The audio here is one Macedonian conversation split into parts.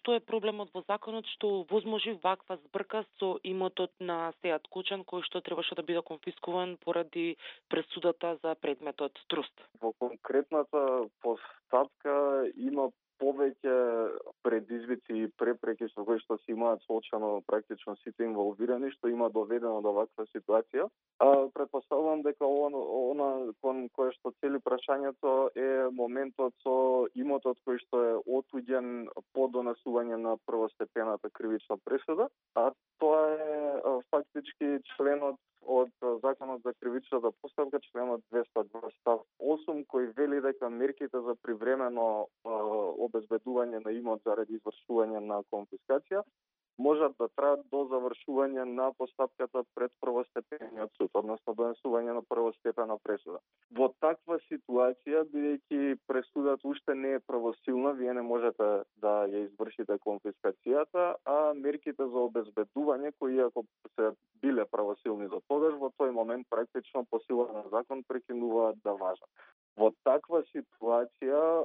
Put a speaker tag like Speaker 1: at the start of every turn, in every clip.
Speaker 1: што е проблемот во законот што возможи ваква збрка со имотот на Сеат Кочан кој што требаше да биде конфискуван поради пресудата за предметот труст?
Speaker 2: Во конкретната постапка има повеќе предизвици и препреки со кои што се имаат соочено практично сите инволвирани, што има доведено до ваква ситуација. Претпоставувам дека она кон кое што цели прашањето е моментот со имотот кој што е отуѓен по донесување на првостепената кривична пресуда, а тоа е фактички членот од Законот за кривичната постапка, членот 202 став 8, кој вели дека мерките за привремено обезбедување на имот заради извршување на конфискација можат да траат до завршување на постапката пред првостепениот суд, односно донесување на првостепена пресуда. Во таква ситуација, бидејќи пресудата уште не е правосилна, вие не можете да ја извршите конфискацијата, а мерките за обезбедување, кои ако се биле правосилни до тогаш, во тој момент практично по сила на закон прекинуваат да важат. Во таква ситуација,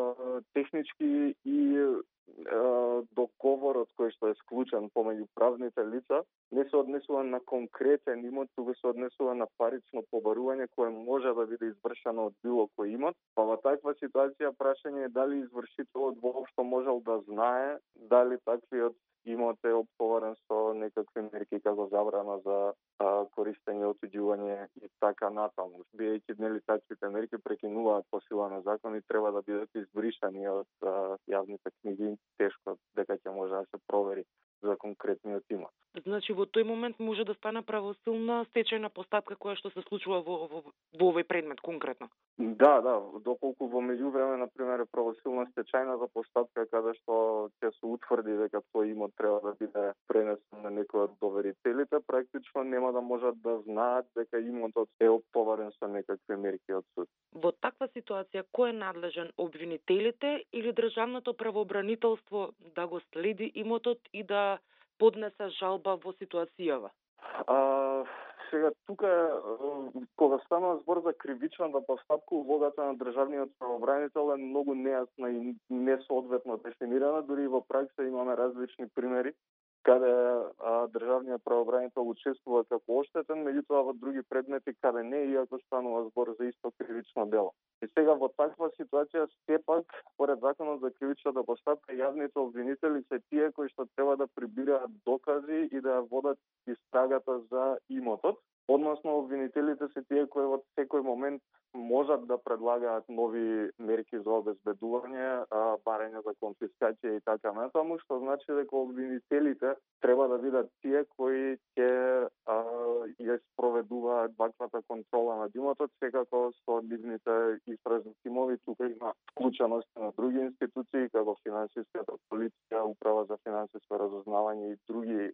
Speaker 2: технички и договорот кој што е склучен помеѓу правните лица не се однесува на конкретен имот, туку се однесува на парично побарување кое може да биде извршено од било кој имот. Па во таква ситуација прашање е дали извршителот воопшто можел да знае дали таквиот имот е оптоварен со некакви мерки како забрана за користење, отуѓување и така натаму. Бидејќи нели таквите мерки прекинуваат по сила на закон и треба да бидат избришани од јавните книги, тешко дека ќе може да се провери за конкретниот имот.
Speaker 1: Значи во тој момент може да стане правосилна стечајна постапка која што се случува во овој предмет конкретно.
Speaker 2: Да, доколку во меѓувреме на пример е правосилна стечајната постапка каде што ќе се утврди дека тој имот треба да биде пренесен на некој од доверителите, практично нема да можат да знаат дека имотот е оптоварен со некакви мерки од суд.
Speaker 1: Во таква ситуација кој е надлежен, обвинителите или државното правообранителство да го следи имотот и да поднесе жалба во ситуацијава?
Speaker 2: Сега тука кога станува збор за кривичната постапка, улогата на државниот правобранител е многу нејасна и несоодветно дефинирана, дури и во пракса имаме различни примери каде државниот правобранител учествува како оштетен, меѓутоа во други предмети каде не, иако станува збор за исто кривично дело. И сега во таква ситуација сепак, според Законот за кривичната постапка, јавните обвинители се тие кои што треба да прибираат докази и да водат истрагата за имотот. Односно, обвинителите се тие кои во секој момент можат да предлагаат нови мерки за обезбедување, барање за конфискација и така натаму, што значи дека обвинителите треба да бидат тие кои ќе ја спроведуваат ваквата контрола над имотот, секако со нивните истражни тимови. Тука има вклученост на други институции, како финансиската полиција, управа за финансиско разузнавање и други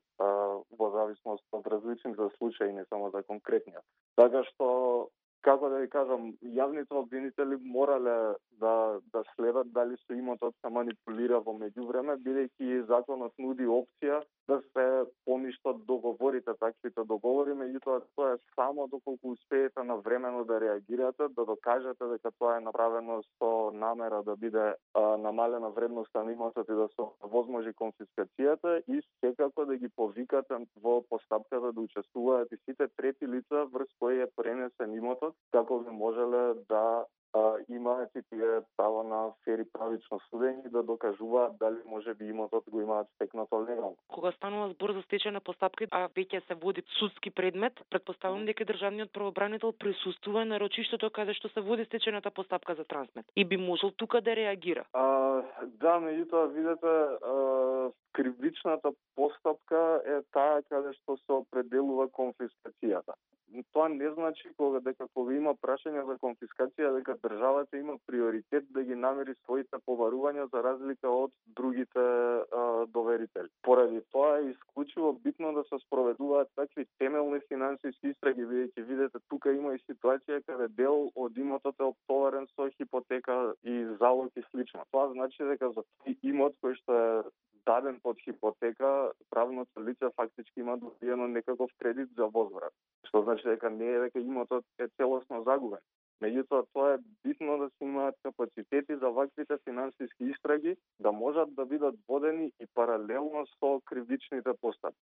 Speaker 2: во зависност од различните случаи, не само за конкретниот. Така што, како да ви кажам, јавните обвинители морале да следат дали со имотот се манипулира во меѓувреме, бидејќи законот нуди опција да се поништат договорите, таквите договори, меѓутоа тоа е само доколку успеете навремено да реагирате, да докажете дека тоа е направено со намера да биде намалена вредноста на имотот и да се возможи конфискацијата и секако да ги повикате во постапката да учествуваат и сите трети лица врз кои е пренесен имотот, како би можеле да имаат и тие право на фер и правично судење и да докажуваат дали може би имотот го имаат стекнато легално.
Speaker 1: Кога станува збор за стечајна постапка, а веќе се води судски предмет, претпоставувам дека државниот правобранител присуствува на рочиштето каде што се води стечајната постапка за трансмет и би можел тука да реагира.
Speaker 2: Да, меѓутоа видете, кривичната постапка е таа каде што се определува конфискацијата. Тоа не значи кога има прашање за конфискација дека државата има приоритет да ги намери своите побарувања за разлика од другите доверители. Поради тоа е исклучиво битно да се спроведуваат такви темелни финансиски истраги, бидејќи видите тука има и ситуација каде дел од имотот е оптоварен со хипотека и залог и слично. Тоа значи дека за имот кој што е даден под хипотека, правното лице фактички има добиено некаков кредит за возврат. Што значи дека не е дека имотот е целосно загубен. Меѓутоа, тоа е битно да се имаат капацитети за ваквите финансиски истраги да можат да бидат водени обвинувани и паралелно со кривичните постапки.